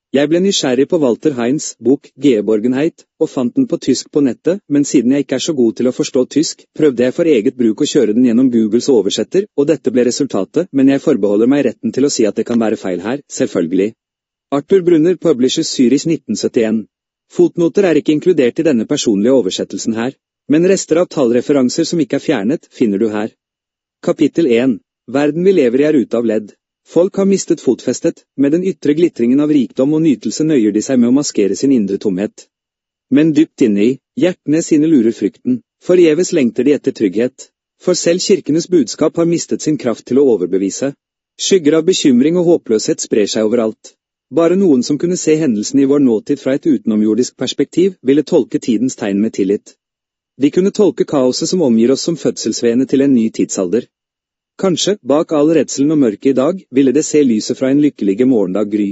Jeg ble nysgjerrig på Walter Heinz' bok Geborgenheit, og fant den på tysk på nettet, men siden jeg ikke er så god til å forstå tysk, prøvde jeg for eget bruk å kjøre den gjennom Googles oversetter, og dette ble resultatet, men jeg forbeholder meg retten til å si at det kan være feil her, selvfølgelig. Arthur Brunner publishes Zürich 1971. Fotnoter er ikke inkludert i denne personlige oversettelsen her, men rester av tallreferanser som ikke er fjernet, finner du her. Kapittel 1. Verden vi lever i er ute av ledd. Folk har mistet fotfestet, med den ytre glittringen av rikdom og nytelse nøyer de seg med å maskere sin indre tomhet. Men dypt inne i, hjertene sine lurer frykten, forgjeves lengter de etter trygghet. For selv kirkenes budskap har mistet sin kraft til å overbevise. Skygger av bekymring og håpløshet sprer seg overalt. Bare noen som kunne se hendelsen i vår nåtid fra et utenomjordisk perspektiv, ville tolke tidens tegn med tillit. De kunne tolke kaoset som omgir oss som fødselsvene til en ny tidsalder. Kanskje, bak all redselen og mørket i dag, ville det se lyset fra en lykkelige morgendag gry.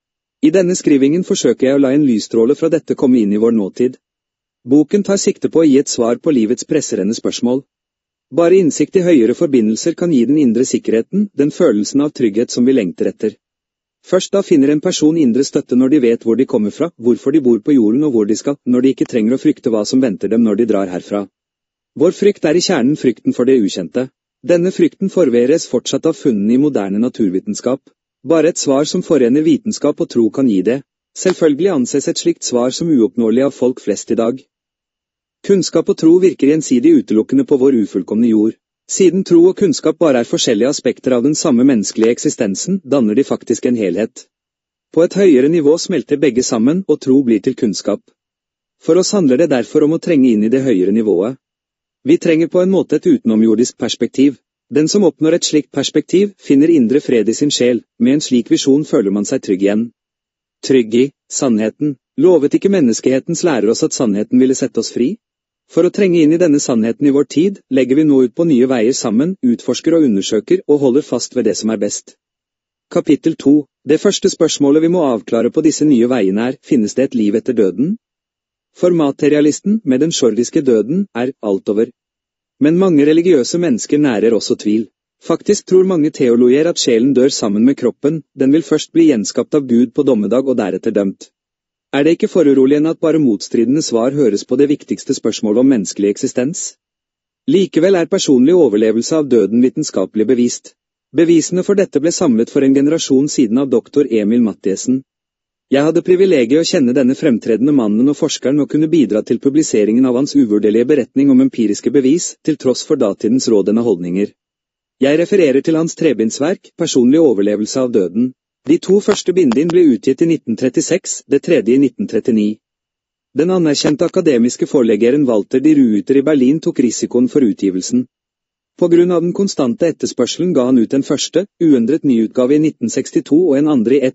I denne skrivingen forsøker jeg å la en lysstråle fra dette komme inn i vår nåtid. Boken tar sikte på å gi et svar på livets presserende spørsmål. Bare innsikt i høyere forbindelser kan gi den indre sikkerheten, den følelsen av trygghet som vi lengter etter. Først da finner en person indre støtte når de vet hvor de kommer fra, hvorfor de bor på jorden og hvor de skal, når de ikke trenger å frykte hva som venter dem når de drar herfra. Vår frykt er i kjernen frykten for det ukjente. Denne frykten forveres fortsatt av funnene i moderne naturvitenskap. Bare et svar som forener vitenskap og tro kan gi det. Selvfølgelig anses et slikt svar som uoppnåelig av folk flest i dag. Kunnskap og tro virker gjensidig utelukkende på vår ufullkomne jord. Siden tro og kunnskap bare er forskjellige aspekter av den samme menneskelige eksistensen, danner de faktisk en helhet. På et høyere nivå smelter begge sammen, og tro blir til kunnskap. For oss handler det derfor om å trenge inn i det høyere nivået. Vi trenger på en måte et utenomjordisk perspektiv. Den som oppnår et slikt perspektiv, finner indre fred i sin sjel. Med en slik visjon føler man seg trygg igjen. Trygg i sannheten. Lovet ikke menneskehetens lærer oss at sannheten ville sette oss fri? For å trenge inn i denne sannheten i vår tid, legger vi nå ut på nye veier sammen, utforsker og undersøker, og holder fast ved det som er best. Kapittel 2. Det første spørsmålet vi må avklare på disse nye veiene er, finnes det et liv etter døden? For materialisten, med den sjordiske døden, er alt over. Men mange religiøse mennesker nærer også tvil. Faktisk tror mange teologer at sjelen dør sammen med kroppen, den vil først bli gjenskapt av Gud på dommedag og deretter dømt. Er det ikke foruroligende at bare motstridende svar høres på det viktigste spørsmålet om menneskelig eksistens? Likevel er personlig overlevelse av døden vitenskapelig bevist. Bevisene for dette ble samlet for en generasjon siden av doktor Emil Mathiesen. Jeg hadde privilegiet å kjenne denne fremtredende mannen og forskeren og kunne bidra til publiseringen av hans uvurderlige beretning om empiriske bevis, til tross for datidens rådende holdninger. Jeg refererer til hans trebindsverk, Personlig overlevelse av døden. De 2 første bindene ble utgitt i 1936, det tredje i 1939. Den anerkjente akademiske forleggeren Walter de Ruiter i Berlin tok risikoen for utgivelsen. På grunn av den konstante etterspørselen ga han ut en første, uendret nyutgave i 1962 og en andre i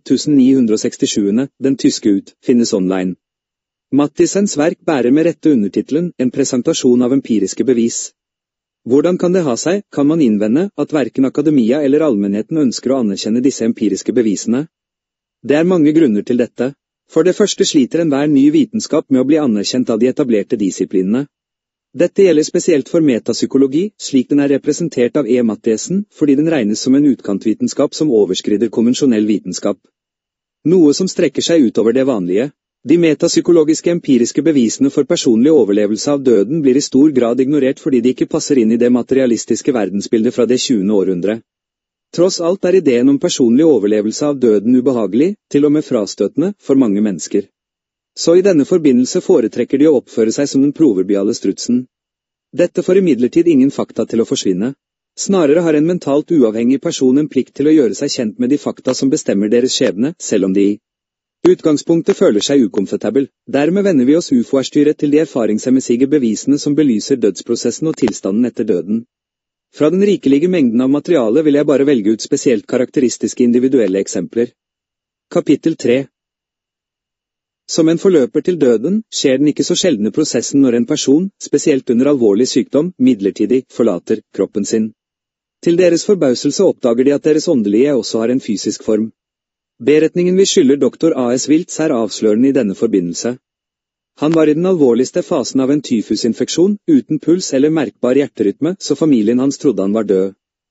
1967, den tyske finnes online. Mathiesens verk bærer med rette undertitelen En presentasjon av empiriske bevis. Hvordan kan det ha seg, kan man innvende, at hverken akademia eller allmennheten ønsker å anerkjenne disse empiriske bevisene? Det er mange grunner til dette. For det første sliter enhver ny vitenskap med å bli anerkjent av de etablerte disiplinene. Dette gjelder spesielt for metapsykologi, slik den er representert av Mathiesen, fordi den regnes som en utkantvitenskap som overskrider konvensjonell vitenskap. Noe som strekker seg utover det vanlige. De metapsykologiske empiriske bevisene for personlig overlevelse av døden blir i stor grad ignorert fordi de ikke passer inn i det materialistiske verdensbildet fra det 20. århundre. Tross alt er ideen om personlig overlevelse av døden ubehagelig, til og med frastøtende, for mange mennesker. Så i denne forbindelse foretrekker de å oppføre seg som den proverbiale strutsen. Dette får imidlertid ingen fakta til å forsvinne. Snarere har en mentalt uavhengig person en plikt til å gjøre seg kjent med de fakta som bestemmer deres skjebne, selv om de i utgangspunktet føler seg ukomfortabel. Dermed vender vi oss uforstyrret til de erfaringsmessige bevisene som belyser dødsprosessen og tilstanden etter døden. Fra den rikelige mengden av materiale vil jeg bare velge ut spesielt karakteristiske individuelle eksempler. Kapittel 3. Som en forløper til døden, skjer den ikke så sjeldne prosessen når en person, spesielt under alvorlig sykdom, midlertidig forlater kroppen sin. Til deres forbauselse oppdager de at deres åndelige også har en fysisk form. Beretningen vi skylder doktor A.S. Wiltz er avslørende i denne forbindelse. Han var i den alvorligste fasen av en tyfusinfeksjon, uten puls eller merkbar hjerterytme, så familien hans trodde han var død.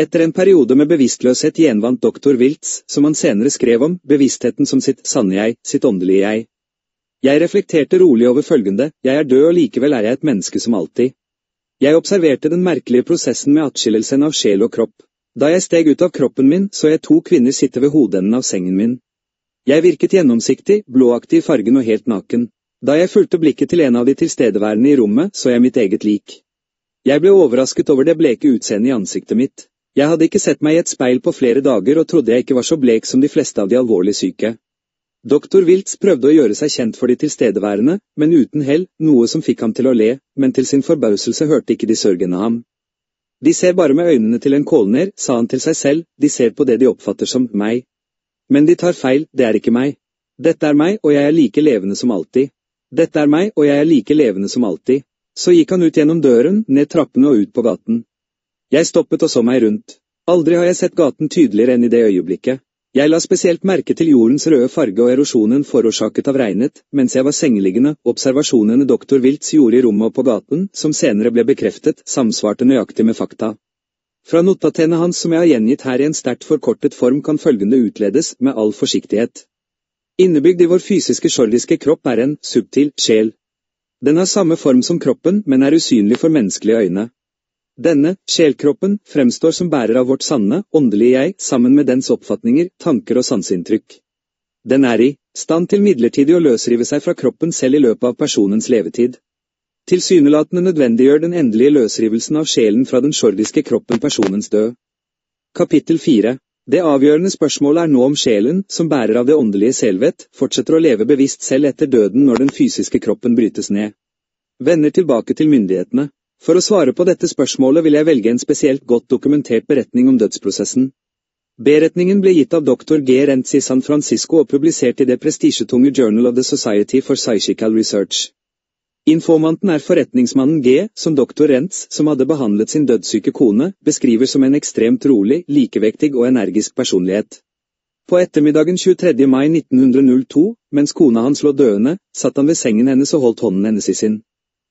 Etter en periode med bevisstløshet gjenvant doktor Wiltz, som han senere skrev om, bevisstheten som sitt sanne jeg, sitt åndelige jeg. Jeg reflekterte rolig over følgende: jeg er død og likevel er jeg et menneske som alltid. Jeg observerte den merkelige prosessen med atskillelsen av sjel og kropp. Da jeg steg ut av kroppen min, så jeg 2 kvinner sitte ved hodenden av sengen min. Jeg virket gjennomsiktig, blåaktig i fargen og helt naken. Da jeg fulgte blikket til en av de tilstedeværende i rommet, så jeg mitt eget lik. Jeg ble overrasket over det bleke utseendet i ansiktet mitt. Jeg hadde ikke sett meg i et speil på flere dager og trodde jeg ikke var så blek som de fleste av de alvorlig syke. Doktor Wiltz prøvde å gjøre seg kjent for de tilstedeværende, men uten hell, noe som fikk ham til å le, men til sin forbauselse hørte ikke de sørgende ham. De ser bare med øynene til en kålner, sa han til seg selv, de ser på det de oppfatter som meg. Men de tar feil, det er ikke meg. Dette er meg, og jeg er like levende som alltid. Dette er meg, og jeg er like levende som alltid. Så gikk han ut gjennom døren, ned trappene og ut på gaten. Jeg stoppet og så meg rundt. Aldri har jeg sett gaten tydeligere enn i det øyeblikket. Jeg la spesielt merke til jordens røde farge og erosjonen forårsaket av regnet, mens jeg var sengeliggende. Observasjonene doktor Wiltz gjorde i rommet og på gaten, som senere ble bekreftet, samsvarte nøyaktig med fakta. Fra notatene hans som jeg har gjengitt her i en sterkt forkortet form kan følgende utledes med all forsiktighet. Innebygd i vår fysiske jordiske kropp er en subtil sjel. Den har samme form som kroppen, men er usynlig for menneskelige øyne. Denne, sjelkroppen, fremstår som bærer av vårt sanne, åndelige jeg, sammen med dens oppfatninger, tanker og sanseinntrykk. Den er i stand til midlertidig å løsrive seg fra kroppen selv i løpet av personens levetid. Tilsynelatende nødvendiggjør den endelige løsrivelsen av sjelen fra den jordiske kroppen personens død. Kapittel 4. Det avgjørende spørsmålet er nå om sjelen, som bærer av det åndelige selvvett, fortsetter å leve bevisst selv etter døden når den fysiske kroppen brytes ned. Vender tilbake til myndighetene. For å svare på dette spørsmålet vil jeg velge en spesielt godt dokumentert beretning om dødsprosessen. Beretningen ble gitt av Dr. G. Rentz i San Francisco og publisert i det prestisjetunge Journal of the Society for Psychical Research. Informanten er forretningsmannen G., som Dr. Rentz, som hadde behandlet sin dødssyke kone, beskriver som en ekstremt rolig, likevektig og energisk personlighet. På ettermiddagen 23. mai 1902, mens kona hans lå døende, satt han ved sengen hennes og holdt hånden hennes i sin.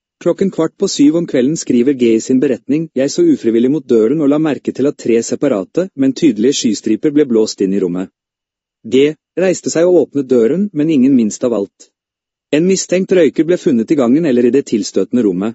6:15 om kvelden skriver G i sin beretning: jeg så ufrivillig mot døren og la merke til at 3 separate, men tydelige skystriper ble blåst inn i rommet. G reiste seg og åpnet døren, men ingen minst av alt. En mistenkt røyker ble funnet i gangen eller i det tilstøtende rommet.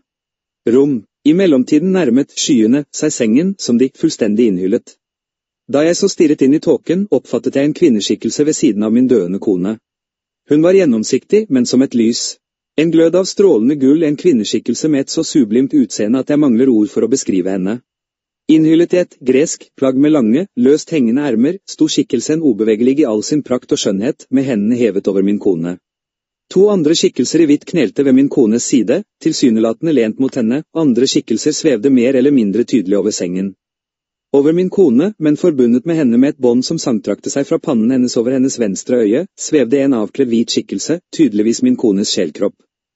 I mellomtiden nærmet skyene seg sengen, som de fullstendig innhyllet. Da jeg så stirret inn i tåken, oppfattet jeg en kvinneskikkelse ved siden av min døende kone. Hun var gjennomsiktig, men som et lys. En glød av strålende gull, en kvinneskikkelse med et så sublimt utseende at jeg mangler ord for å beskrive henne. Innhyllet i et gresk plagg med lange, løst hengende ermer, sto skikkelsen ubevegelig i all sin prakt og skjønnhet, med hendene hevet over min kone. 2 andre skikkelser i hvitt knelte ved min kones side, tilsynelatende lent mot henne, andre skikkelser svevde mer eller mindre tydelig over sengen. Over min kone, men forbundet med henne med et bånd som sangtrakte seg fra pannen hennes over hennes venstre øye, svevde en avkledd hvit skikkelse, tydeligvis min kones sjelkropp.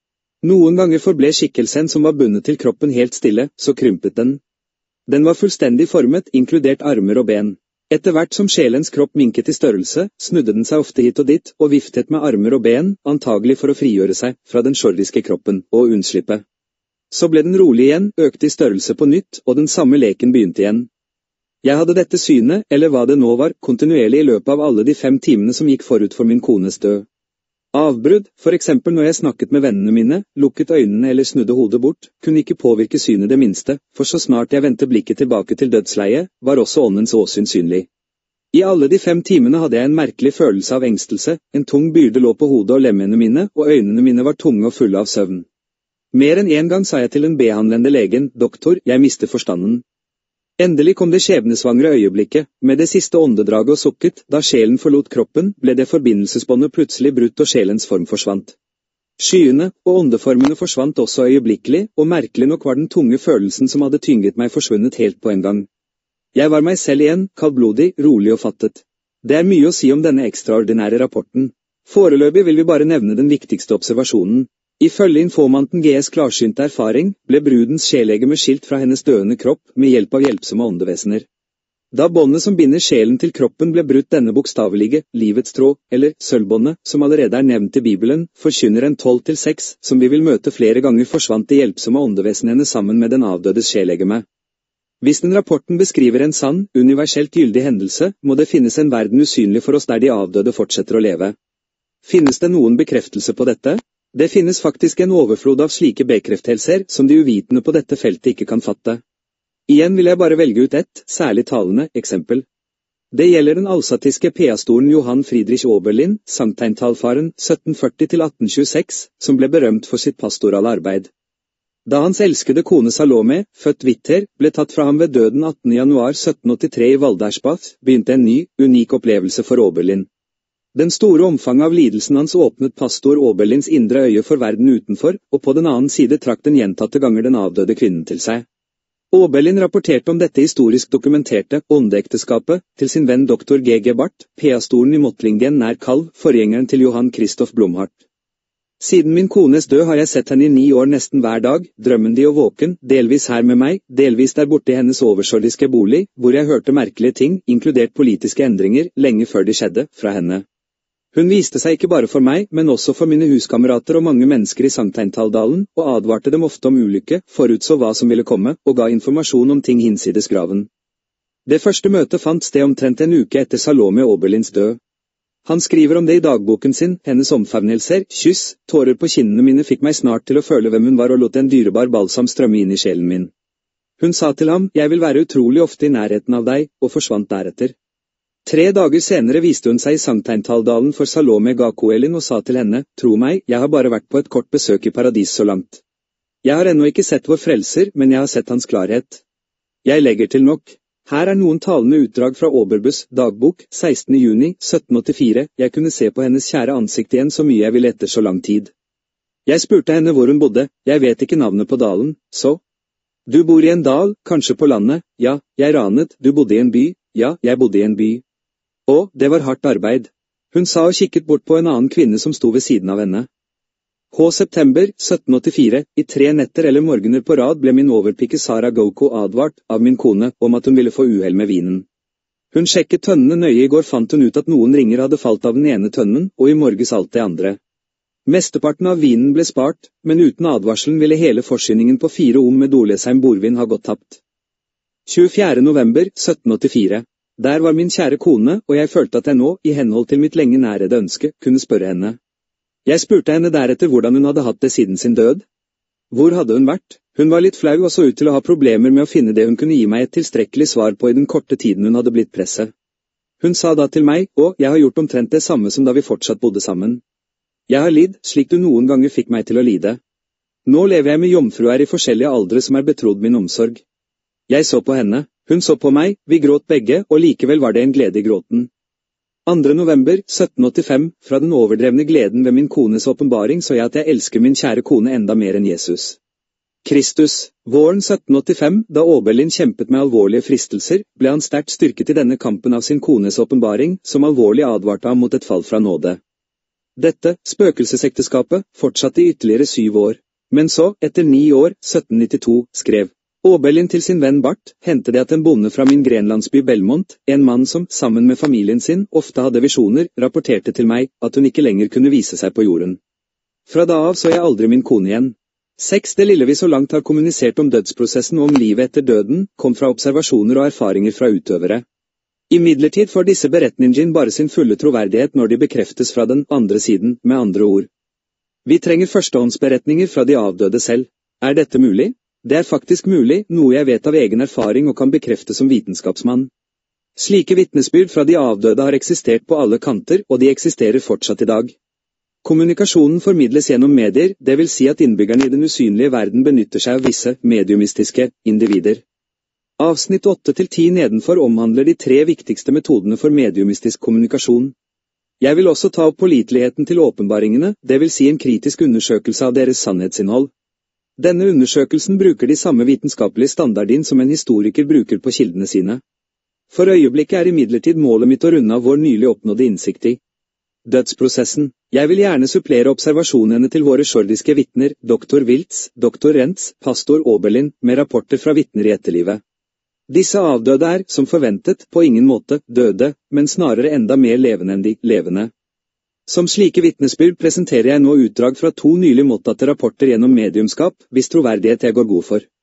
Noen ganger forble skikkelsen som var bundet til kroppen helt stille, så krympet den. Den var fullstendig formet, inkludert armer og ben. Etter hvert som sjelens kropp minket i størrelse, snudde den seg ofte hit og dit, og viftet med armer og ben, antagelig for å frigjøre seg fra den jordiske kroppen, og unnslippe. Så ble den rolig igjen, økte i størrelse på nytt, og den samme leken begynte igjen. Jeg hadde dette synet, eller hva det nå var, kontinuerlig i løpet av alle de 5 timene som gikk forut for min kones død. Avbrudd, for eksempel når jeg snakket med vennene mine, lukket øynene eller snudde hodet bort, kunne ikke påvirke synet det minste, for så snart jeg vendte blikket tilbake til dødsleiet, var også åndens åsyn synlig. I alle de 5 timene hadde jeg en merkelig følelse av engstelse, en tung byrde lå på hodet og lemmene mine, og øynene mine var tunge og fulle av søvn. Mer enn en gang sa jeg til den behandlende legen: «Doktor, jeg mister forstanden.» Endelig kom det skjebnesvangre øyeblikket, med det siste åndedraget og sukket, da sjelen forlot kroppen, ble det forbindelsesbåndet plutselig brutt og sjelens form forsvant. Skyene og åndeformene forsvant også øyeblikkelig, og merkelig nok var den tunge følelsen som hadde tynget meg forsvunnet helt på en gang. Jeg var meg selv igjen, kaldblodig, rolig og fattet. Det er mye å si om denne ekstraordinære rapporten. Foreløpig vil vi bare nevne den viktigste observasjonen. Ifølge informanten G.s klarsynte erfaring, ble brudens sjelegeme skilt fra hennes døende kropp med hjelp av hjelpsomme åndevesener. Da båndet som binder sjelen til kroppen ble brutt, denne bokstavelige, livets tråd, eller sølvbåndet, som allerede er nevnt i Bibelen, forkynner en 12-6, som vi vil møte flere ganger, forsvant de hjelpsomme åndevesenene sammen med den avdødes sjelegeme. Hvis den rapporten beskriver en sann, universelt gyldig hendelse, må det finnes en verden usynlig for oss der de avdøde fortsetter å leve. Finnes det noen bekreftelse på dette? Det finnes faktisk en overflod av slike bekreftelser som de uvitende på dette feltet ikke kan fatte. Igjen vil jeg bare velge ut ett, særlig talende, eksempel. Det gjelder den alsatiske pastoren Johann Friedrich Oberlin, sankthaintalfaren 1740-1826, som ble berømt for sitt pastorale arbeid. Da hans elskede kone Salome, født Witter, ble tatt fra ham ved døden 18. januar 1783 i Waldersbach, begynte en ny, unik opplevelse for Oberlin. Den store omfanget av lidelsen hans åpnet pastor Oberlins indre øye for verden utenfor, og på den annen side trakk den gjentatte ganger den avdøde kvinnen til seg. Oberlin rapporterte om dette historisk dokumenterte åndeekteskapet til sin venn Dr. G.G. Barth, pastoren i Mottlingen nær Kalv, forgjengeren til Johann Christoph Blomhardt. Siden min kones død har jeg sett henne i 9 år nesten hver dag, drømmendig og våken, delvis her med meg, delvis der borte i hennes oversjordiske bolig, hvor jeg hørte merkelige ting, inkludert politiske endringer, lenge før de skjedde, fra henne. Hun viste seg ikke bare for meg, men også for mine huskamerater og mange mennesker i Sankthaintaldalen, og advarte dem ofte om ulykke, forutså hva som ville komme, og ga informasjon om ting hinsides graven. Det første møtet fant sted omtrent en uke etter Salome Oberlins død. Han skriver om det i dagboken sin, hennes omfavnelser, kyss, tårer på kinnene mine fikk meg snart til å føle hvem hun var og lot en dyrebar balsam strømme inn i sjelen min. Hun sa til ham, jeg vil være utrolig ofte i nærheten av deg, og forsvant deretter. 3 dager senere viste hun seg i Sankthaintaldalen for Salome Gakoelin og sa til henne, tro meg, jeg har bare vært på et kort besøk i paradis så langt. Jeg har ennå ikke sett vår frelser, men jeg har sett hans klarhet. Jeg legger til nok. Her er noen talende utdrag fra Oberbus dagbok, 16. juni 1784, jeg kunne se på hennes kjære ansikt igjen så mye jeg ville etter så lang tid. Jeg spurte henne hvor hun bodde, jeg vet ikke navnet på dalen, så. Du bor i en dal, kanskje på landet, ja, jeg ranet, du bodde i en by, ja, jeg bodde i en by. Å, det var hardt arbeid. Hun sa og kikket bort på en annen kvinne som sto ved siden av henne. September 1784, i 3 netter eller morgener på rad ble min overpike Sara Goko advart av min kone om at hun ville få uhell med vinen. Hun sjekket tønnene nøye i går fant hun ut at noen ringer hadde falt av den ene tønnen, og i morges alt det andre. Mesteparten av vinen ble spart, men uten advarselen ville hele forsyningen på 4 med Dolesheim bordvin ha gått tapt. 24. november 1784. Der var min kjære kone, og jeg følte at jeg nå, i henhold til mitt lenge nærede ønske, kunne spørre henne. Jeg spurte henne deretter hvordan hun hadde hatt det siden sin død. Hvor hadde hun vært? Hun var litt flau og så ut til å ha problemer med å finne det hun kunne gi meg et tilstrekkelig svar på i den korte tiden hun hadde blitt presset. Hun sa da til meg, jeg har gjort omtrent det samme som da vi fortsatt bodde sammen. Jeg har lidd, slik du noen ganger fikk meg til å lide. Nå lever jeg med jomfruer i forskjellige aldre som er betrodd min omsorg. Jeg så på henne, hun så på meg, vi gråt begge, og likevel var det en glede i gråten. 2. november 1785, fra den overdrevne gleden ved min kones åpenbaring så jeg at jeg elsker min kjære kone enda mer enn Jesus. Kristus, våren 1785, da Oberlin kjempet med alvorlige fristelser, ble han sterkt styrket i denne kampen av sin kones åpenbaring, som alvorlig advarte ham mot et fall fra nåde. Dette, spøkelsesekteskapet, fortsatte i ytterligere 7 år. Men så, etter 9 år, 1792, skrev Oberlin til sin venn Barth, hendte det at en bonde fra min grenlandsby Belmont, en mann som, sammen med familien sin, ofte hadde visjoner, rapporterte til meg at hun ikke lenger kunne vise seg på jorden. Fra da av så jeg aldri min kone igjen. 6. Det lille vi så langt har kommunisert om dødsprosessen og om livet etter døden, kom fra observasjoner og erfaringer fra utøvere. Imidlertid får disse beretningene bare sin fulle troverdighet når de bekreftes fra den andre siden, med andre ord. Vi trenger førstehåndsberetninger fra de avdøde selv. Er dette mulig? Det er faktisk mulig, noe jeg vet av egen erfaring og kan bekrefte som vitenskapsmann. Slike vitnesbyrd fra de avdøde har eksistert på alle kanter, og de eksisterer fortsatt i dag. Kommunikasjonen formidles gjennom medier, det vil si at innbyggerne i den usynlige verden benytter seg av visse mediumistiske individer. Avsnitt 8-10 nedenfor omhandler de 3 viktigste metodene for mediumistisk kommunikasjon. Jeg vil også ta opp påliteligheten til åpenbaringene, det vil si en kritisk undersøkelse av deres sannhetsinnhold. Denne undersøkelsen bruker de samme vitenskapelige standardene som en historiker bruker på kildene sine. For øyeblikket er imidlertid målet mitt å runde av vår nylig oppnådde innsikt i dødsprosessen. Jeg vil gjerne supplere observasjonene til våre sjordiske vitner, Dr. Wiltz, Dr. Rentz, pastor Oberlin, med rapporter fra vitner i etterlivet. Disse avdøde er, som forventet, på ingen måte døde, men snarere enda mer levende enn de levende. Som slike vitnesbyrd presenterer jeg nå utdrag fra 2 nylig mottatte rapporter gjennom mediumskap, hvis troverdighet jeg går god for.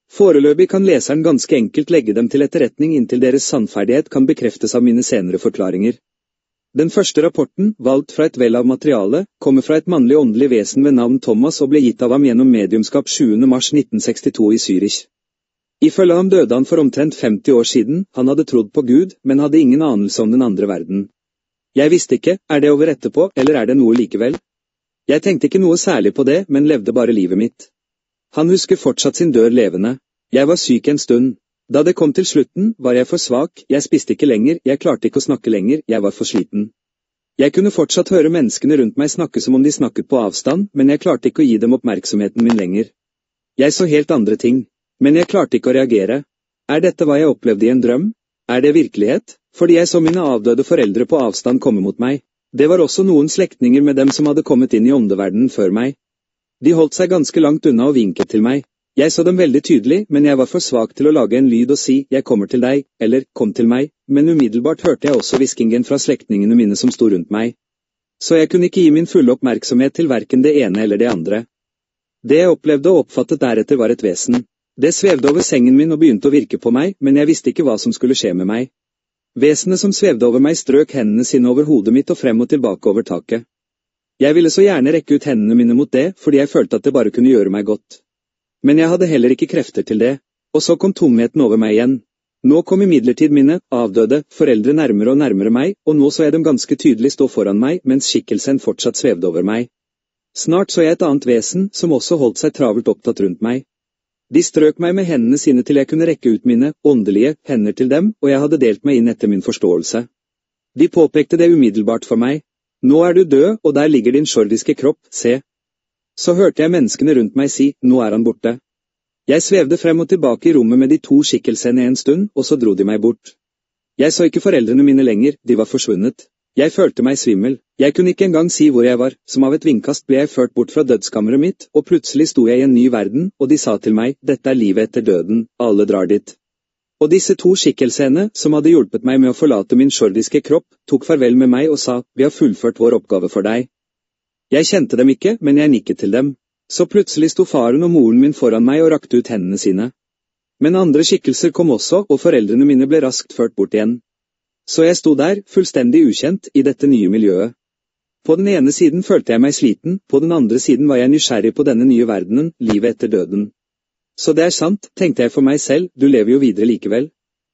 Foreløpig kan leseren ganske enkelt legge dem til etterretning inntil deres sannferdighet kan bekreftes av mine senere forklaringer. Den første rapporten, valgt fra et vell av materiale, kommer fra et mannlig åndelig vesen ved navn Thomas og ble gitt av ham gjennom mediumskap 7. mars 1962 i Zürich. Ifølge ham døde han for omtrent 50 år siden, han hadde trodd på Gud, men hadde ingen anelse om den andre verden. Jeg visste ikke, er det over etterpå, eller er det noe likevel? Jeg tenkte ikke noe særlig på det, men levde bare livet mitt. Han husker fortsatt sin dør levende. Jeg var syk en stund. Da det kom til slutten, var jeg for svak, jeg spiste ikke lenger, jeg klarte ikke å snakke lenger, jeg var for sliten. Jeg kunne fortsatt høre menneskene rundt meg snakke som om de snakket på avstand, men jeg klarte ikke å gi dem oppmerksomheten min lenger. Jeg så helt andre ting. Men jeg klarte ikke å reagere. Er dette hva jeg opplevde i en drøm? Er det virkelighet? Fordi jeg så mine avdøde foreldre på avstand komme mot meg. Det var også noen slektninger med dem som hadde kommet inn i åndeverdenen før meg. De holdt seg ganske langt unna og vinket til meg. Jeg så dem veldig tydelig, men jeg var for svak til å lage en lyd og si, jeg kommer til deg, eller kom til meg, men umiddelbart hørte jeg også hviskingen fra slektningene mine som sto rundt meg. Så jeg kunne ikke gi min fulle oppmerksomhet til hverken det ene eller det andre. Det jeg opplevde og oppfattet deretter var et vesen. Det svevde over sengen min og begynte å virke på meg, men jeg visste ikke hva som skulle skje med meg. Vesenet som svevde over meg strøk hendene sine over hodet mitt og frem og tilbake over taket. Jeg ville så gjerne rekke ut hendene mine mot det, fordi jeg følte at det bare kunne gjøre meg godt. Men jeg hadde heller ikke krefter til det, og så kom tomheten over meg igjen. Nå kom imidlertid mine, avdøde, foreldre nærmere og nærmere meg, og nå så jeg dem ganske tydelig stå foran meg, mens skikkelsen fortsatt svevde over meg. Snart så jeg et annet vesen, som også holdt seg travelt opptatt rundt meg. De strøk meg med hendene sine til jeg kunne rekke ut mine, åndelige, hender til dem, og jeg hadde delt meg inn etter min forståelse. De påpekte det umiddelbart for meg. Nå er du død, og der ligger din sjordiske kropp, se. Så hørte jeg menneskene rundt meg si, nå er han borte. Jeg svevde frem og tilbake i rommet med de to skikkelsene en stund, og så dro de meg bort. Jeg så ikke foreldrene mine lenger, de var forsvunnet. Jeg følte meg svimmel. Jeg kunne ikke engang si hvor jeg var, som av et vindkast ble jeg ført bort fra dødskammeret mitt, og plutselig sto jeg i en ny verden, og de sa til meg, dette er livet etter døden, alle drar dit. Og disse to skikkelsene, som hadde hjulpet meg med å forlate min sjordiske kropp, tok farvel med meg og sa, vi har fullført vår oppgave for deg. Jeg kjente dem ikke, men jeg nikket til dem. Så plutselig sto faren og moren min foran meg og rakte ut hendene sine. Men andre skikkelser kom også, og foreldrene mine ble raskt ført bort igjen. Så jeg sto der, fullstendig ukjent, i dette nye miljøet. På den ene siden følte jeg meg sliten, på den andre siden var jeg nysgjerrig på denne nye verdenen, livet etter døden. Så det er sant, tenkte jeg for meg selv, du lever jo videre likevel.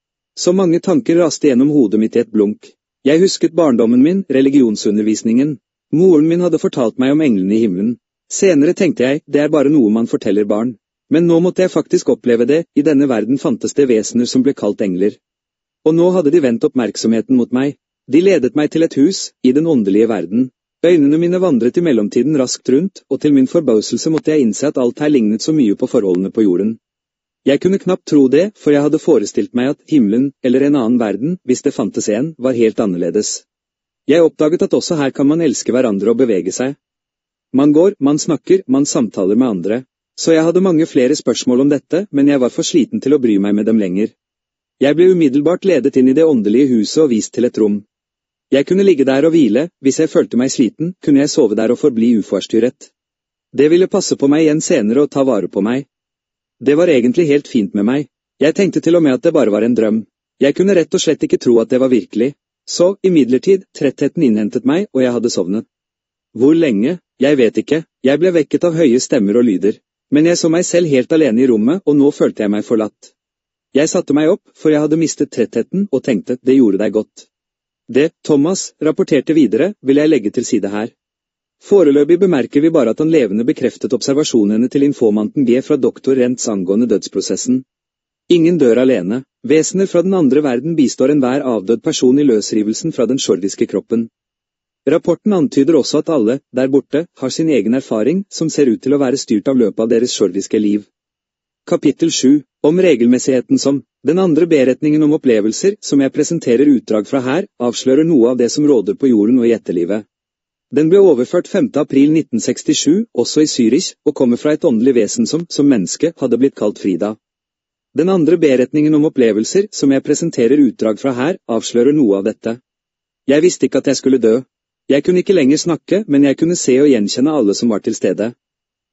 Så mange tanker raste gjennom hodet mitt i et blunk. Jeg husket barndommen min, religionsundervisningen. Moren min hadde fortalt meg om englene i himmelen. Senere tenkte jeg, det er bare noe man forteller barn. Men nå måtte jeg faktisk oppleve det, i denne verden fantes det vesener som ble kalt engler. Og nå hadde de vendt oppmerksomheten mot meg. De ledet meg til et hus, i den åndelige verden. Øynene mine vandret i mellomtiden raskt rundt, og til min forbauselse måtte jeg innse at alt her lignet så mye på forholdene på jorden. Jeg kunne knapt tro det, for jeg hadde forestilt meg at himmelen, eller en annen verden, hvis det fantes en, var helt annerledes. Jeg oppdaget at også her kan man elske hverandre og bevege seg. Man går, man snakker, man samtaler med andre. Så jeg hadde mange flere spørsmål om dette, men jeg var for sliten til å bry meg med dem lenger. Jeg ble umiddelbart ledet inn i det åndelige huset og vist til et rom. Jeg kunne ligge der og hvile, hvis jeg følte meg sliten, kunne jeg sove der og forbli uforstyrret. Det ville passe på meg igjen senere og ta vare på meg. Det var egentlig helt fint med meg. Jeg tenkte til og med at det bare var en drøm. Jeg kunne rett og slett ikke tro at det var virkelig. Så, imidlertid, trettheten innhentet meg, og jeg hadde sovnet. Hvor lenge? Jeg vet ikke. Jeg ble vekket av høye stemmer og lyder. Men jeg så meg selv helt alene i rommet, og nå følte jeg meg forlatt. Jeg satte meg opp, for jeg hadde mistet trettheten, og tenkte, det gjorde deg godt. Det, Thomas, rapporterte videre, vil jeg legge til side her. Foreløpig bemerker vi bare at han levende bekreftet observasjonene til informanten G fra doktor Rents angående dødsprosessen. Ingen dør alene. Vesener fra den andre verden bistår enhver avdød person i løsrivelsen fra den sjordiske kroppen. Rapporten antyder også at alle, der borte, har sin egen erfaring, som ser ut til å være styrt av løpet av deres sjordiske liv. Kapittel 7, om regelmessigheten som, den andre beretningen om opplevelser, som jeg presenterer utdrag fra her, avslører noe av det som råder på jorden og i etterlivet. Den ble overført 5. april 1967, også i Zürich, og kommer fra et åndelig vesen som menneske, hadde blitt kalt Frida. Den andre beretningen om opplevelser, som jeg presenterer utdrag fra her, avslører noe av dette. Jeg visste ikke at jeg skulle dø. Jeg kunne ikke lenger snakke, men jeg kunne se og gjenkjenne alle som var til stede.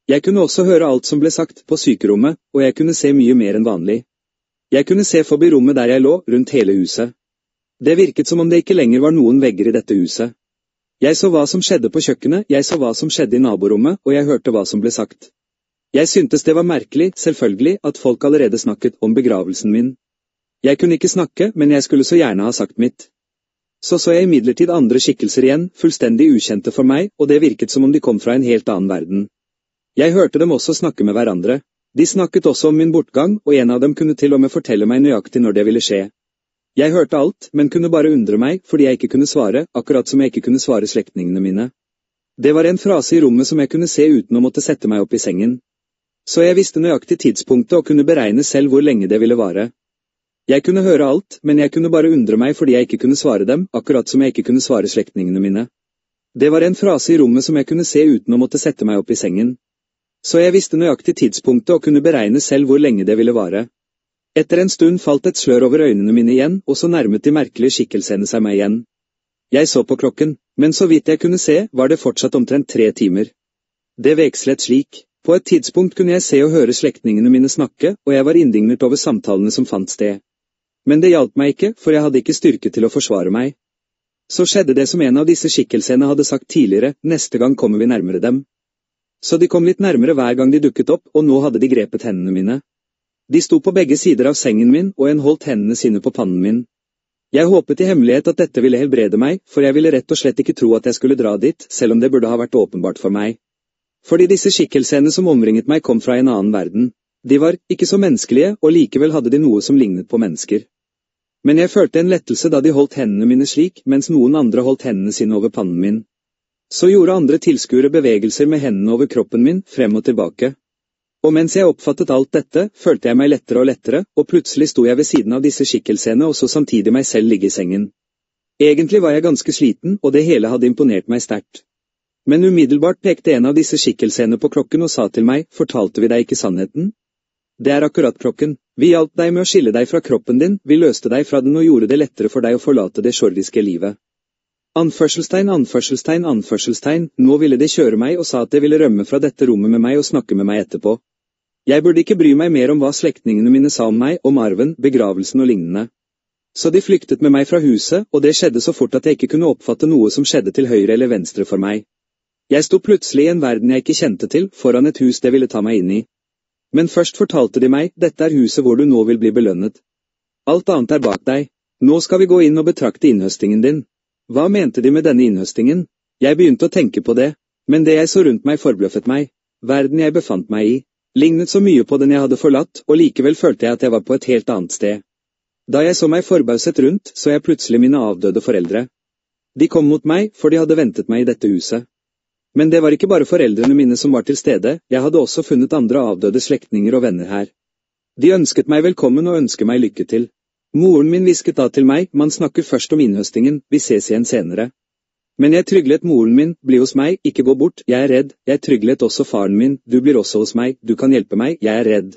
Jeg kunne også høre alt som ble sagt på sykerommet, og jeg kunne se mye mer enn vanlig. Jeg kunne se forbi rommet der jeg lå, rundt hele huset. Det virket som om det ikke lenger var noen vegger i dette huset. Jeg så hva som skjedde på kjøkkenet, jeg så hva som skjedde i naborommet, og jeg hørte hva som ble sagt. Jeg syntes det var merkelig, selvfølgelig, at folk allerede snakket om begravelsen min. Jeg kunne ikke snakke, men jeg skulle så gjerne ha sagt mitt. Så jeg imidlertid andre skikkelser igjen, fullstendig ukjente for meg, og det virket som om de kom fra en helt annen verden. Jeg hørte dem også snakke med hverandre. De snakket også om min bortgang, og en av dem kunne til og med fortelle meg nøyaktig når det ville skje. Jeg hørte alt, men kunne bare undre meg, fordi jeg ikke kunne svare, akkurat som jeg ikke kunne svare slektningene mine. Det var en frase i rommet som jeg kunne se uten å måtte sette meg opp i sengen. Så jeg visste nøyaktig tidspunktet og kunne beregne selv hvor lenge det ville vare. Jeg kunne høre alt, men jeg kunne bare undre meg fordi jeg ikke kunne svare dem, akkurat som jeg ikke kunne svare slektningene mine. Det var en frase i rommet som jeg kunne se uten å måtte sette meg opp i sengen. Så jeg visste nøyaktig tidspunktet og kunne beregne selv hvor lenge det ville vare. Etter en stund falt et slør over øynene mine igjen, og så nærmet de merkelige skikkelsene seg meg igjen. Jeg så på klokken, men så vidt jeg kunne se, var det fortsatt omtrent 3 timer. Det vekslet slik. På et tidspunkt kunne jeg se og høre slektningene mine snakke, og jeg var indignet over samtalene som fant sted. Men det hjalp meg ikke, for jeg hadde ikke styrke til å forsvare meg. Så skjedde det som en av disse skikkelsene hadde sagt tidligere, neste gang kommer vi nærmere dem. Så de kom litt nærmere hver gang de dukket opp, og nå hadde de grepet hendene mine. De sto på begge sider av sengen min, og en holdt hendene sine på pannen min. Jeg håpet i hemmelighet at dette ville helbrede meg, for jeg ville rett og slett ikke tro at jeg skulle dra dit, selv om det burde ha vært åpenbart for meg. Fordi disse skikkelsene som omringet meg kom fra en annen verden. De var ikke så menneskelige, og likevel hadde de noe som lignet på mennesker. Men jeg følte en lettelse da de holdt hendene mine slik, mens noen andre holdt hendene sine over pannen min. Så gjorde andre tilskuere bevegelser med hendene over kroppen min, frem og tilbake. Og mens jeg oppfattet alt dette, følte jeg meg lettere og lettere, og plutselig sto jeg ved siden av disse skikkelsene og så samtidig meg selv ligge i sengen. Egentlig var jeg ganske sliten, og det hele hadde imponert meg sterkt. Men umiddelbart pekte en av disse skikkelsene på klokken og sa til meg, fortalte vi deg ikke sannheten? Det er akkurat klokken. Vi hjalp deg med å skille deg fra kroppen din, vi løste deg fra den og gjorde det lettere for deg å forlate det jordiske livet. Anførselstegn, anførselstegn, anførselstegn, nå ville de kjøre meg og sa at de ville rømme fra dette rommet med meg og snakke med meg etterpå. Jeg burde ikke bry meg mer om hva slektningene mine sa om meg, om arven, begravelsen og lignende. Så de flyktet med meg fra huset, og det skjedde så fort at jeg ikke kunne oppfatte noe som skjedde til høyre eller venstre for meg. Jeg sto plutselig i en verden jeg ikke kjente til, foran et hus det ville ta meg inn i. Men først fortalte de meg, dette er huset hvor du nå vil bli belønnet. Alt annet er bak deg. Nå skal vi gå inn og betrakte innhøstingen din. Hva mente de med denne innhøstingen? Jeg begynte å tenke på det, men det jeg så rundt meg forbløffet meg. Verden jeg befant meg i, lignet så mye på den jeg hadde forlatt, og likevel følte jeg at jeg var på et helt annet sted. Da jeg så meg forbauset rundt, så jeg plutselig mine avdøde foreldre. De kom mot meg, for de hadde ventet meg i dette huset. Men det var ikke bare foreldrene mine som var til stede, jeg hadde også funnet andre avdøde slektninger og venner her. De ønsket meg velkommen og ønsket meg lykke til. Moren min hvisket da til meg, man snakker først om innhøstingen, vi ses igjen senere. Men jeg tryglet moren min, bli hos meg, ikke gå bort, jeg er redd, jeg tryglet også faren min, du blir også hos meg, du kan hjelpe meg, jeg er redd.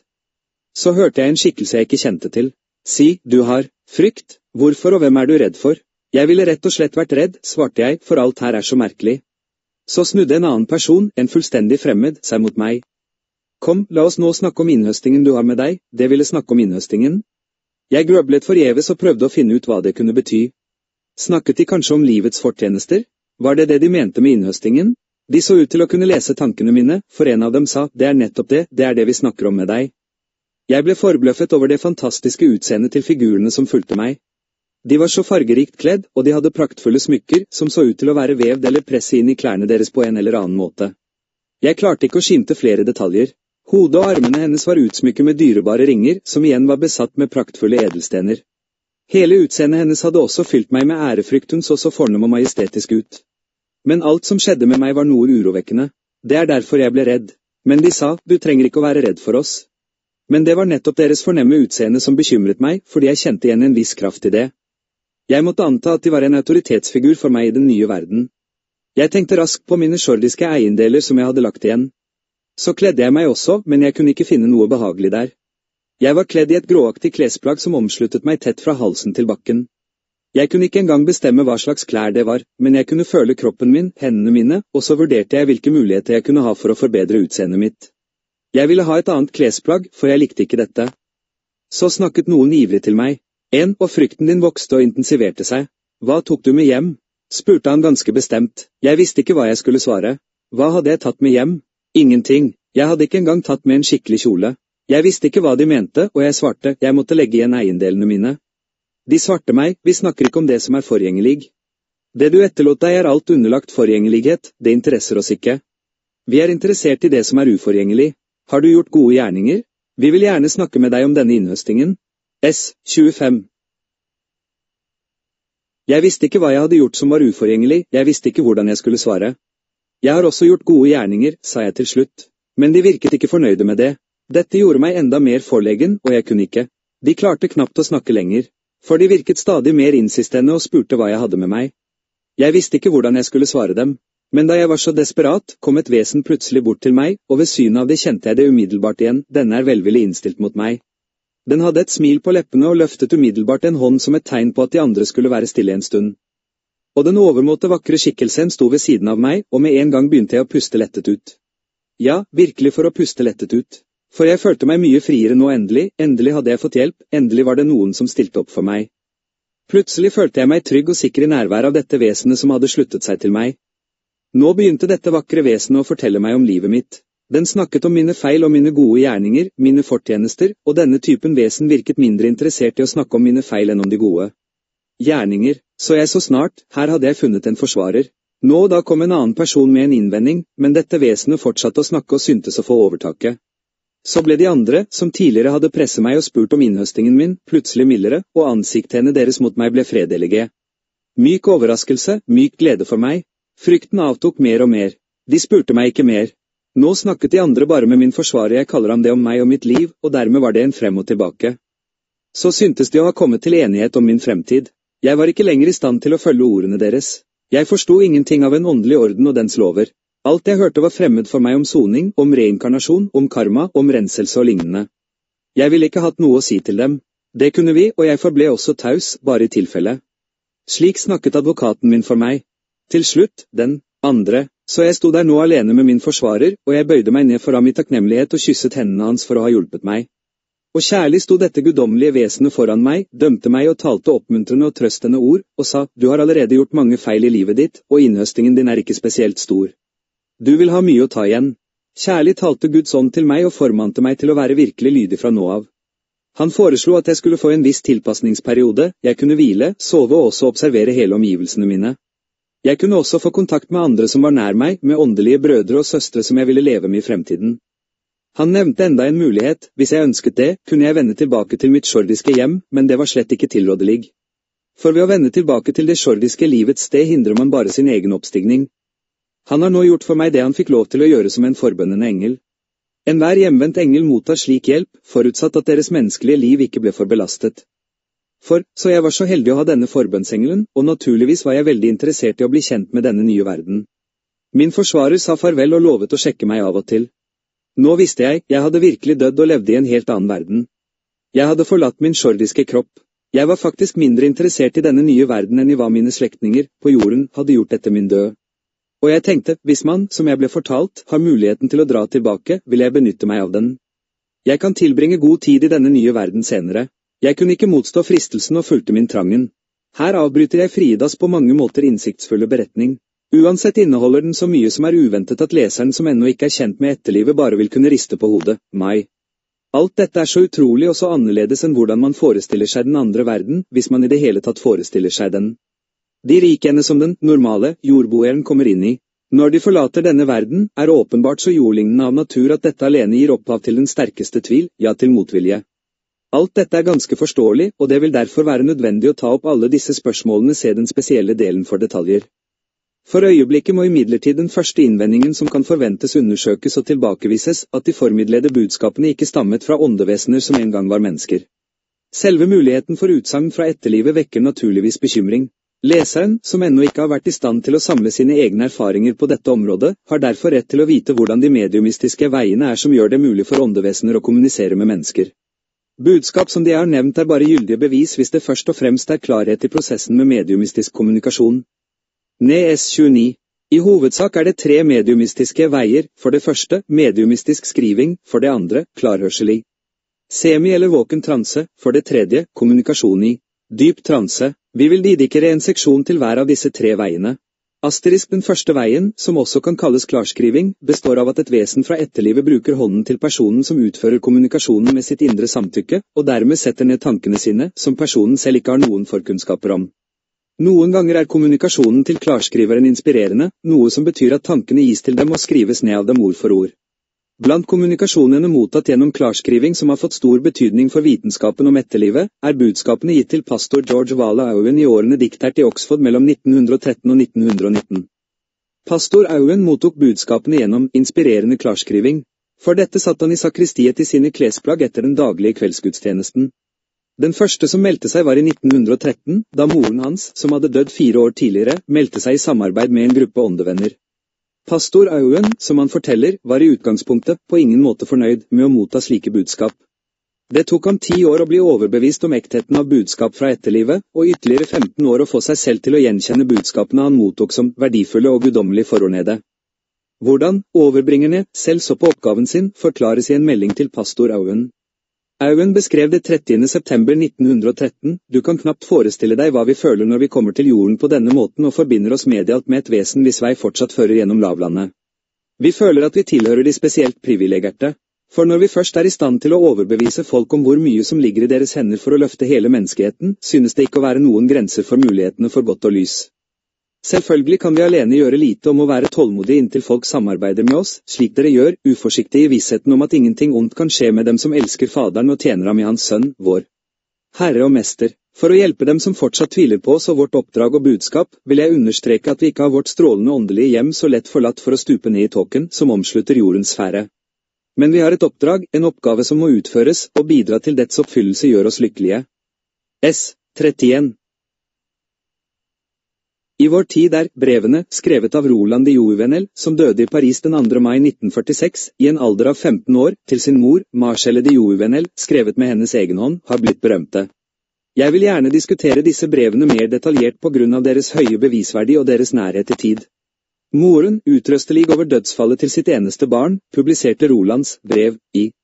Så hørte jeg en skikkelse jeg ikke kjente til. Si, du har frykt, hvorfor og hvem er du redd for? Jeg ville rett og slett vært redd, svarte jeg, for alt her er så merkelig. Så snudde en annen person, en fullstendig fremmed, seg mot meg. Kom, la oss nå snakke om innhøstingen du har med deg, det ville snakke om innhøstingen. Jeg grøblet forgjeves og prøvde å finne ut hva det kunne bety. Snakket de kanskje om livets fortjenester? Var det det de mente med innhøstingen? De så ut til å kunne lese tankene mine, for en av dem sa, det er nettopp det, det er det vi snakker om med deg. Jeg ble forbløffet over det fantastiske utseendet til figurene som fulgte meg. De var så fargerikt kledd, og de hadde praktfulle smykker, som så ut til å være vevd eller presse inn i klærne deres på en eller annen måte. Jeg klarte ikke å skimte flere detaljer. Hodet og armene hennes var utsmykket med dyrebare ringer, som igjen var besatt med praktfulle edelstener. Hele utseendet hennes hadde også fylt meg med ærefrykt, hun så så fornem og majestetisk ut. Men alt som skjedde med meg var noe urovekkende. Det er derfor jeg ble redd. Men de sa, du trenger ikke å være redd for oss. Men det var nettopp deres fornemme utseende som bekymret meg, fordi jeg kjente igjen en viss kraft i det. Jeg måtte anta at de var en autoritetsfigur for meg i den nye verden. Jeg tenkte raskt på mine jordiske eiendeler som jeg hadde lagt igjen. Så kledde jeg meg også, men jeg kunne ikke finne noe behagelig der. Jeg var kledd i et gråaktig klesplagg som omsluttet meg tett fra halsen til bakken. Jeg kunne ikke engang bestemme hva slags klær det var, men jeg kunne føle kroppen min, hendene mine, og så vurderte jeg hvilke muligheter jeg kunne ha for å forbedre utseendet mitt. Jeg ville ha et annet klesplagg, for jeg likte ikke dette. Så snakket noen ivrig til meg. Og frykten din vokste og intensiverte seg. Hva tok du med hjem? Spurte han ganske bestemt. Jeg visste ikke hva jeg skulle svare. Hva hadde jeg tatt med hjem? Ingenting. Jeg hadde ikke engang tatt med en skikkelig kjole. Jeg visste ikke hva de mente, og jeg svarte, jeg måtte legge igjen eiendelene mine. De svarte meg, vi snakker ikke om det som er forgjengelig. Det du etterlot deg er alt underlagt forgjengelighet, det interesser oss ikke. Vi er interessert i det som er uforgjengelig. Har du gjort gode gjerninger? Vi vil gjerne snakke med deg om denne innhøstingen. S25. Jeg visste ikke hva jeg hadde gjort som var uforgjengelig, jeg visste ikke hvordan jeg skulle svare. Jeg har også gjort gode gjerninger, sa jeg til slutt. Men de virket ikke fornøyde med det. Dette gjorde meg enda mer forlegen, og jeg kunne ikke. De klarte knapt å snakke lenger. For de virket stadig mer insistende og spurte hva jeg hadde med meg. Jeg visste ikke hvordan jeg skulle svare dem. Men da jeg var så desperat, kom et vesen plutselig bort til meg, og ved synet av det kjente jeg det umiddelbart igjen, denne er velvillig innstilt mot meg. Den hadde et smil på leppene og løftet umiddelbart en hånd som et tegn på at de andre skulle være stille en stund. Og den overmåte vakre skikkelsen sto ved siden av meg, og med en gang begynte jeg å puste lettet ut. Ja, virkelig for å puste lettet ut. For jeg følte meg mye friere nå endelig hadde jeg fått hjelp, endelig var det noen som stilte opp for meg. Plutselig følte jeg meg trygg og sikker i nærvær av dette vesenet som hadde sluttet seg til meg. Nå begynte dette vakre vesenet å fortelle meg om livet mitt. Den snakket om mine feil og mine gode gjerninger, mine fortjenester, og denne typen vesen virket mindre interessert i å snakke om mine feil enn om de gode gjerninger. Så jeg så snart, her hadde jeg funnet en forsvarer. Nå og da kom en annen person med en innvending, men dette vesenet fortsatte å snakke og syntes å få overtaket. Så ble de andre, som tidligere hadde presset meg og spurt om innhøstingen min, plutselig mildere, og ansiktene deres mot meg ble fredelige. Myk overraskelse, myk glede for meg. Frykten avtok mer og mer. De spurte meg ikke mer. Nå snakket de andre bare med min forsvarer, jeg kaller ham det om meg og mitt liv, og dermed var det en frem og tilbake. Så syntes de å ha kommet til enighet om min fremtid. Jeg var ikke lenger i stand til å følge ordene deres. Jeg forstod ingenting av en åndelig orden og dens lover. Alt jeg hørte var fremmed for meg om soning, om reinkarnasjon, om karma, om renselse og lignende. Jeg ville ikke hatt noe å si til dem. Det kunne vi, og jeg forble også taus, bare i tilfelle. Slik snakket advokaten min for meg. Til slutt, den andre, så jeg sto der nå alene med min forsvarer, og jeg bøyde meg ned for ham i takknemlighet og kysset hendene hans for å ha hjulpet meg. Og kjærlig sto dette guddommelige vesenet foran meg, dømte meg og talte oppmuntrende og trøstende ord, og sa, du har allerede gjort mange feil i livet ditt, og innhøstingen din er ikke spesielt stor. Du vil ha mye å ta igjen. Kjærlig talte Guds ånd til meg og formante meg til å være virkelig lydig fra nå av. Han foreslo at jeg skulle få en viss tilpasningsperiode, jeg kunne hvile, sove og også observere hele omgivelsene mine. Jeg kunne også få kontakt med andre som var nær meg, med åndelige brødre og søstre som jeg ville leve med i fremtiden. Han nevnte enda en mulighet, hvis jeg ønsket det, kunne jeg vende tilbake til mitt sjordiske hjem, men det var slett ikke tilrådelig. For ved å vende tilbake til det sjordiske livets sted hindrer man bare sin egen oppstigning. Han har nå gjort for meg det han fikk lov til å gjøre som en forbønnende engel. Enhver hjemvendt engel mottar slik hjelp, forutsatt at deres menneskelige liv ikke ble for belastet. Så jeg var så heldig å ha denne forbønnsengelen, og naturligvis var jeg veldig interessert i å bli kjent med denne nye verden. Min forsvarer sa farvel og lovet å sjekke meg av og til. Nå visste jeg hadde virkelig dødd og levde i en helt annen verden. Jeg hadde forlatt min sjordiske kropp. Jeg var faktisk mindre interessert i denne nye verden enn i hva mine slektninger på jorden hadde gjort etter min død. Og jeg tenkte, hvis man, som jeg ble fortalt, har muligheten til å dra tilbake, vil jeg benytte meg av den. Jeg kan tilbringe god tid i denne nye verden senere. Jeg kunne ikke motstå fristelsen og fulgte min trangen. Her avbryter jeg Fridas på mange måter innsiktsfulle beretning. Uansett inneholder den så mye som er uventet at leseren som ennå ikke er kjent med etterlivet bare vil kunne riste på hodet. Mai. Alt dette er så utrolig og så annerledes enn hvordan man forestiller seg den andre verden, hvis man i det hele tatt forestiller seg den. De rikene som den normale jordboeren kommer inn i. Når de forlater denne verden, er åpenbart så jordlignende av natur at dette alene gir opphav til den sterkeste tvil, ja til motvilje. Alt dette er ganske forståelig, og det vil derfor være nødvendig å ta opp alle disse spørsmålene, se den spesielle delen for detaljer. For øyeblikket må imidlertid den første innvendingen som kan forventes undersøkes og tilbakevises, at de formidlede budskapene ikke stammet fra åndevesener som en gang var mennesker. Selve muligheten for utsagn fra etterlivet vekker naturligvis bekymring. Leseren, som ennå ikke har vært i stand til å samle sine egne erfaringer på dette området, har derfor rett til å vite hvordan de mediumistiske veiene er som gjør det mulig for åndevesener å kommunisere med mennesker. Budskap som de har nevnt bare gyldige bevis hvis det først og fremst klarhet i prosessen med mediumistisk kommunikasjon. NES 29. I hovedsak det 3 mediumistiske veier, for det første, mediumistisk skriving, for det andre, klarhørsel i semi- eller våken transe, for det tredje, kommunikasjon i dyp transe. Vi vil dedikere en seksjon til hver av disse 3 veiene. Asterisk den første veien, som også kan kalles klarskriving, består av at et vesen fra etterlivet bruker hånden til personen som utfører kommunikasjonen med sitt indre samtykke, og dermed setter ned tankene sine, som personen selv ikke har noen forkunnskaper om. Noen ganger kommunikasjonen til klarskriveren inspirerende, noe som betyr at tankene gis til dem og skrives ned av dem ord for ord. Blant kommunikasjonene mottatt gjennom klarskriving som har fått stor betydning for vitenskapen om etterlivet, budskapene gitt til pastor George Walla Owen i årene diktert i Oxford mellom 1913 og 1919. Pastor Owen mottok budskapene gjennom inspirerende klarskriving. For dette satt han i sakristiet i sine klesplagg etter den daglige kveldsgudstjenesten. Den første som meldte seg var i 1913, da moren hans, som hadde dødd 4 år tidligere, meldte seg i samarbeid med en gruppe åndevenner. Pastor Owen, som han forteller, var i utgangspunktet på ingen måte fornøyd med å motta slike budskap. Det tok ham 10 år å bli overbevist om ektheten av budskap fra etterlivet, og ytterligere 15 år å få seg selv til å gjenkjenne budskapene han mottok som verdifulle og guddommelig forordnede. Hvordan overbringerne selv så på oppgaven sin, forklares i en melding til pastor Owen. Owen beskrev det 30. september 1913, du kan knapt forestille deg hva vi føler når vi kommer til jorden på denne måten og forbinder oss medialt med et vesen hvis vei fortsatt fører gjennom lavlandet. Vi føler at vi tilhører de spesielt privilegerte, for når vi først i stand til å overbevise folk om hvor mye som ligger i deres hender for å løfte hele menneskeheten, synes det ikke å være noen grenser for mulighetene for godt og lys. Selvfølgelig kan vi alene gjøre lite om å være tålmodige inntil folk samarbeider med oss, slik dere gjør, uforsiktig i vissheten om at ingenting ondt kan skje med dem som elsker Faderen og tjener ham i hans sønn, vår Herre og Mester. For å hjelpe dem som fortsatt tviler på oss og vårt oppdrag og budskap, vil jeg understreke at vi ikke har vårt strålende åndelige hjem så lett forlatt for å stupe ned i tåken som omslutter jordens sfære. Men vi har et oppdrag, en oppgave som må utføres, og bidra til dets oppfyllelse gjør oss lykkelige. S. 31. I vår tid brevene, skrevet av Roland de Jouvenel, som døde i Paris den 2. mai 1946, i en alder av 15 år, til sin mor, Marcelle de Jouvenel, skrevet med hennes egen hånd, har blitt berømte. Jeg vil gjerne diskutere disse brevene mer detaljert på grunn av deres høye bevisverdi og deres nærhet i tid. Moren, utrøstelig over dødsfallet til sitt eneste barn, publiserte Rolands brev i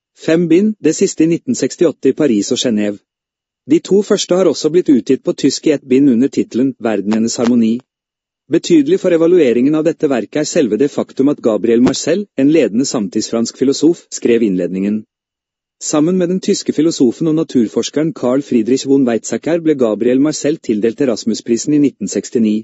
5 bind, det siste i 1968 i Paris og Genève. De 2 første har også blitt utgitt på tysk i 1 bind under titelen Verdenenes harmoni. Betydelig for evalueringen av dette verket selve det faktum at Gabriel Marcel, en ledende samtidsfransk filosof, skrev innledningen. Sammen med den tyske filosofen og naturforskeren Carl Friedrich von Weizsäcker ble Gabriel Marcel tildelt Erasmusprisen i 1969.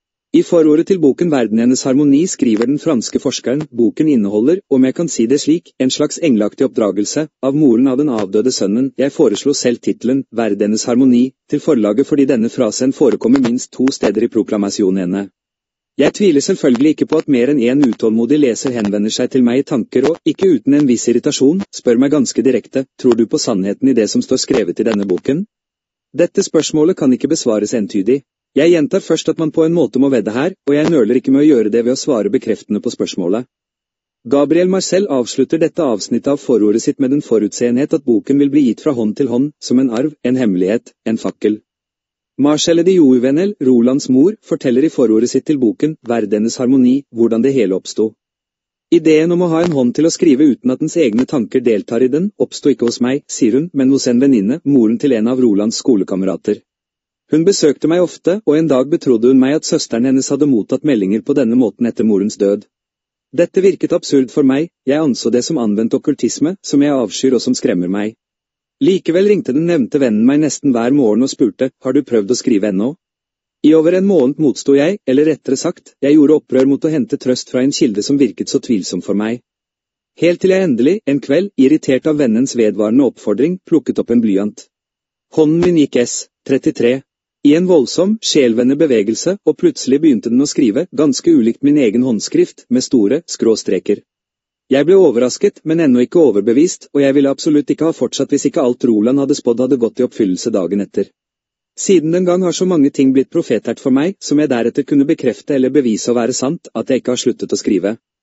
I forordet til boken Verdenenes harmoni skriver den franske forskeren, boken inneholder, om jeg kan si det slik, en slags englaktig oppdragelse, av moren av den avdøde sønnen. Jeg foreslo selv titelen, Verdenenes harmoni, til forlaget fordi denne frasen forekommer minst 2 steder i proklamasjonene. Jeg tviler selvfølgelig ikke på at mer enn en utålmodig leser henvender seg til meg i tanker og, ikke uten en viss irritasjon, spør meg ganske direkte, tror du på sannheten i det som står skrevet i denne boken? Dette spørsmålet kan ikke besvares entydig. Jeg gjentar først at man på en måte må vedde her, og jeg nøler ikke med å gjøre det ved å svare bekreftende på spørsmålet. Gabriel Marcel avslutter dette avsnittet av forordet sitt med den forutseenhet at boken vil bli gitt fra hånd til hånd, som en arv, en hemmelighet, en fakkel. Marcelle de Jouvenel, Rolands mor, forteller i forordet sitt til boken, Verdenes harmoni, hvordan det hele oppstod. Ideen om å ha en hånd til å skrive uten at dens egne tanker deltar i den, oppstod ikke hos meg, sier hun, men hos en venninne, moren til en av Rolands skolekamerater. Hun besøkte meg ofte, og en dag betrodde hun meg at søsteren hennes hadde mottatt meldinger på denne måten etter morens død. Dette virket absurd for meg, jeg anså det som anvendt okkultisme, som jeg avskyr og som skremmer meg. Likevel ringte den nevnte vennen meg nesten hver morgen og spurte, har du prøvd å skrive ennå? I over en måned motstod jeg, eller rettere sagt, jeg gjorde opprør mot å hente trøst fra en kilde som virket så tvilsom for meg. Helt til jeg endelig, en kveld, irritert av vennens vedvarende oppfordring, plukket opp en blyant. Hånden min gikk S33. I en voldsom, sjelvende bevegelse, og plutselig begynte den å skrive, ganske ulikt min egen håndskrift, med store, skråstreker. Jeg ble overrasket, men ennå ikke overbevist, og jeg ville absolutt ikke ha fortsatt hvis ikke alt Roland hadde spådd hadde gått i oppfyllelse dagen etter. Siden den gang har så mange ting blitt profetert for meg, som jeg deretter kunne bekrefte eller bevise å være sant, at jeg ikke har sluttet å skrive.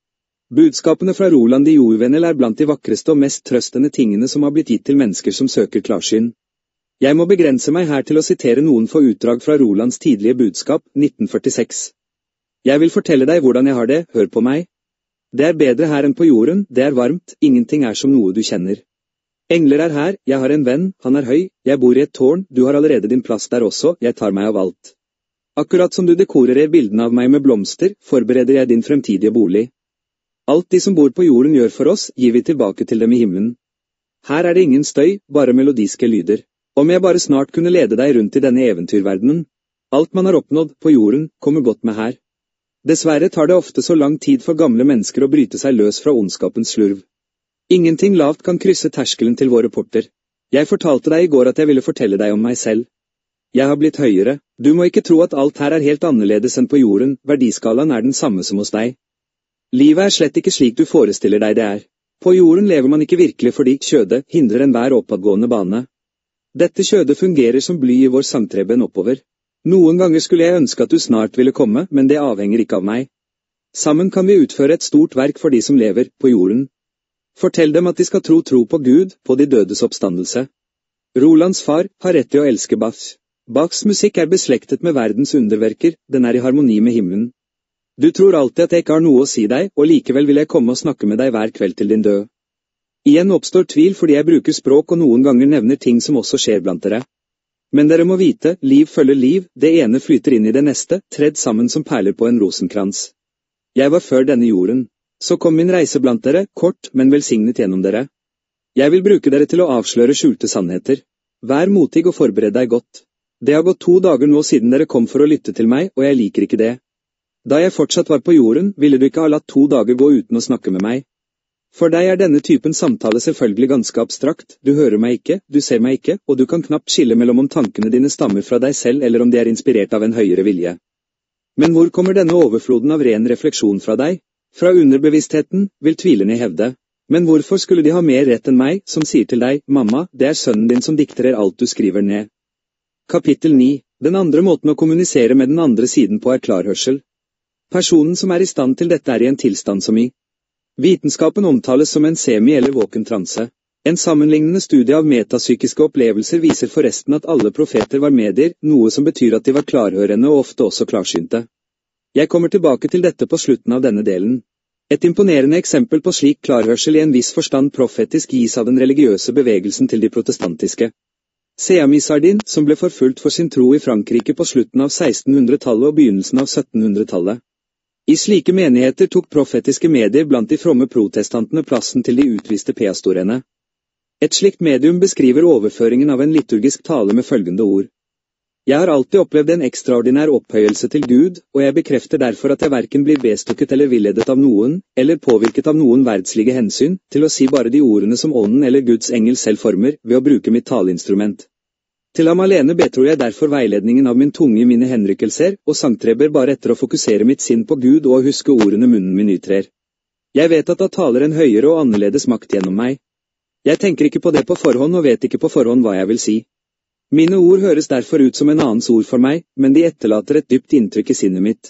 Budskapene fra Roland i Jovenel blant de vakreste og mest trøstende tingene som har blitt gitt til mennesker som søker klarsyn. Jeg må begrense meg her til å sitere noen få utdrag fra Rolands tidlige budskap, 1946. Jeg vil fortelle deg hvordan jeg har det, hør på meg. Det bedre her enn på jorden, det varmt, ingenting som noe du kjenner. Engler her, jeg har en venn, han høy, jeg bor i et tårn, du har allerede din plass der også, jeg tar meg av alt. Akkurat som du dekorerer bildene av meg med blomster, forbereder jeg din fremtidige bolig. Alt de som bor på jorden gjør for oss, gir vi tilbake til dem i himmelen. Her det ingen støy, bare melodiske lyder. Om jeg bare snart kunne lede deg rundt i denne eventyrverdenen. Alt man har oppnådd på jorden, kommer godt med her. Dessverre tar det ofte så lang tid for gamle mennesker å bryte seg løs fra ondskapens slurv. Ingenting lavt kan krysse terskelen til våre porter. Jeg fortalte deg i går at jeg ville fortelle deg om meg selv. Jeg har blitt høyere, du må ikke tro at alt her helt annerledes enn på jorden, verdiskalaen den samme som hos deg. Livet slett ikke slik du forestiller deg det På jorden lever man ikke virkelig fordi kjødet hindrer enhver oppadgående bane. Dette kjødet fungerer som bly i vår sangtreben oppover. Noen ganger skulle jeg ønske at du snart ville komme, men det avhenger ikke av meg. Sammen kan vi utføre et stort verk for de som lever på jorden. Fortell dem at de skal tro på Gud, på de dødes oppstandelse. Rolands far har rett til å elske Bach. Bachs musikk beslektet med verdens underverker, den i harmoni med himmelen. Du tror alltid at jeg ikke har noe å si deg, og likevel vil jeg komme og snakke med deg hver kveld til din død. Igjen oppstår tvil fordi jeg bruker språk og noen ganger nevner ting som også skjer blant dere. Men dere må vite, liv følger liv, det ene flyter inn i det neste, tredd sammen som perler på en rosenkrans. Jeg var før denne jorden. Så kom min reise blant dere, kort, men velsignet gjennom dere. Jeg vil bruke dere til å avsløre skjulte sannheter. Vær motig og forbered deg godt. Det har gått 2 dager nå siden dere kom for å lytte til meg, og jeg liker ikke det. Da jeg fortsatt var på jorden, ville du ikke ha latt 2 dager gå uten å snakke med meg. For deg denne typen samtale selvfølgelig ganske abstrakt, du hører meg ikke, du ser meg ikke, og du kan knapt skille mellom om tankene dine stammer fra deg selv eller om de inspirert av en høyere vilje. Men hvor kommer denne overfloden av ren refleksjon fra deg? Fra underbevisstheten, vil tvilerne hevde. Men hvorfor skulle de ha mer rett enn meg, som sier til deg, mamma, det sønnen din som dikterer alt du skriver ned. Kapittel 9. Den andre måten å kommunisere med den andre siden på klarhørsel. Personen som i stand til dette i en tilstand som i. Vitenskapen omtales som en semi- eller våken transe. En sammenlignende studie av metapsykiske opplevelser viser forresten at alle profeter var medier, noe som betyr at de var klarhørende og ofte også klarsynte. Jeg kommer tilbake til dette på slutten av denne delen. Et imponerende eksempel på slik klarhørsel i en viss forstand profetisk gis av den religiøse bevegelsen til de protestantiske. Seamisardin, som ble forfulgt for sin tro i Frankrike på slutten av 1600-tallet og begynnelsen av 1700-tallet. I slike menigheter tok profetiske medier blant de fromme protestantene plassen til de utviste pastorene. Et slikt medium beskriver overføringen av en liturgisk tale med følgende ord. Jeg har alltid opplevd en ekstraordinær opphøyelse til Gud, og jeg bekrefter derfor at jeg hverken blir bestukket eller villedet av noen, eller påvirket av noen verdslige hensyn, til å si bare de ordene som ånden eller Guds engel selv former, ved å bruke mitt taleinstrument. Til ham alene betror jeg derfor veiledningen av min tunge i mine henrykkelser, og sangtreber bare etter å fokusere mitt sinn på Gud og å huske ordene munnen min ytrer. Jeg vet at da taler en høyere og annerledes makt gjennom meg. Jeg tenker ikke på det på forhånd og vet ikke på forhånd hva jeg vil si. Mine ord høres derfor ut som en annens ord for meg, men de etterlater et dypt inntrykk i sinnet mitt.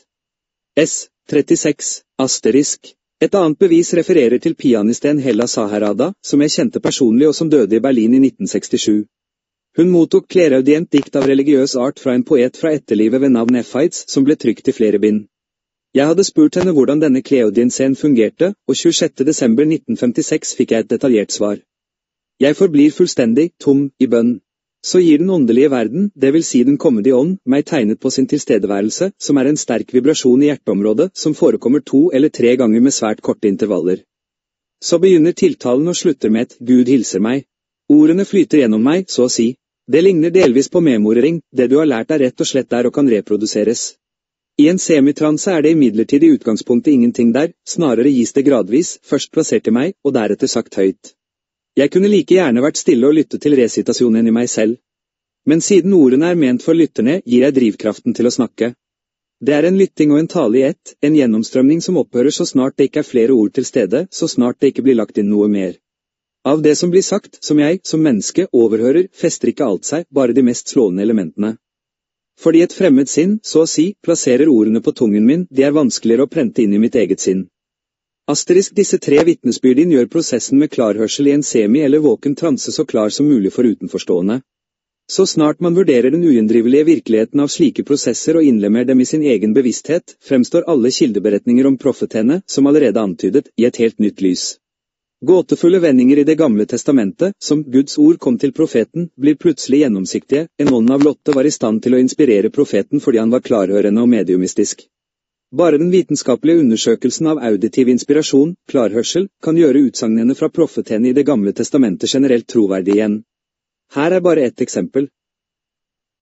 S36, asterisk. Et annet bevis refererer til pianisten Hella Saharada, som jeg kjente personlig og som døde i Berlin i 1967. Hun mottok kleraudient dikt av religiøs art fra en poet fra etterlivet ved navn Effides, som ble trykt i flere bind. Jeg hadde spurt henne hvordan denne kleaudiensen fungerte, og 26. desember 1956 fikk jeg et detaljert svar. Jeg forblir fullstendig tom i bønn. Så gir den åndelige verden, det vil si den kommende ånd, meg tegnet på sin tilstedeværelse, som en sterk vibrasjon i hjerteområdet, som forekommer 2 eller 3 ganger med svært korte intervaller. Så begynner tiltalen og slutter med et «Gud hilser meg». Ordene flyter gjennom meg, så å si. Det ligner delvis på memorering, det du har lært rett og slett der og kan reproduseres. I en semitranse det imidlertid i utgangspunktet ingenting der, snarere gis det gradvis, først plassert til meg, og deretter sagt høyt. Jeg kunne like gjerne vært stille og lytte til resitasjonen i meg selv. Men siden ordene ment for lytterne, gir jeg drivkraften til å snakke. Det en lytting og en tale i ett, en gjennomstrømning som opphører så snart det ikke flere ord til stede, så snart det ikke blir lagt inn noe mer. Av det som blir sagt, som jeg, som menneske, overhører, fester ikke alt seg, bare de mest slående elementene. Fordi et fremmed sinn, så å si, plasserer ordene på tungen min, de vanskeligere å prente inn i mitt eget sinn. Asterisk disse 3 vitnesbyrdene gjør prosessen med klarhørsel i en semi- eller våken transe så klar som mulig for utenforstående. Så snart man vurderer den ugjendrivelige virkeligheten av slike prosesser og innlemmer dem i sin egen bevissthet, fremstår alle kildeberetninger om profetene, som allerede antydet, i et helt nytt lys. Gåtefulle vendinger i Det gamle testamentet, som Guds ord kom til profeten, blir plutselig gjennomsiktige. En ånd av Lotte var i stand til å inspirere profeten fordi han var klarhørende og mediumistisk. Bare den vitenskapelige undersøkelsen av auditiv inspirasjon, klarhørsel, kan gjøre utsagnene fra profetene i Det gamle testamentet generelt troverdig igjen. Her er bare ett eksempel.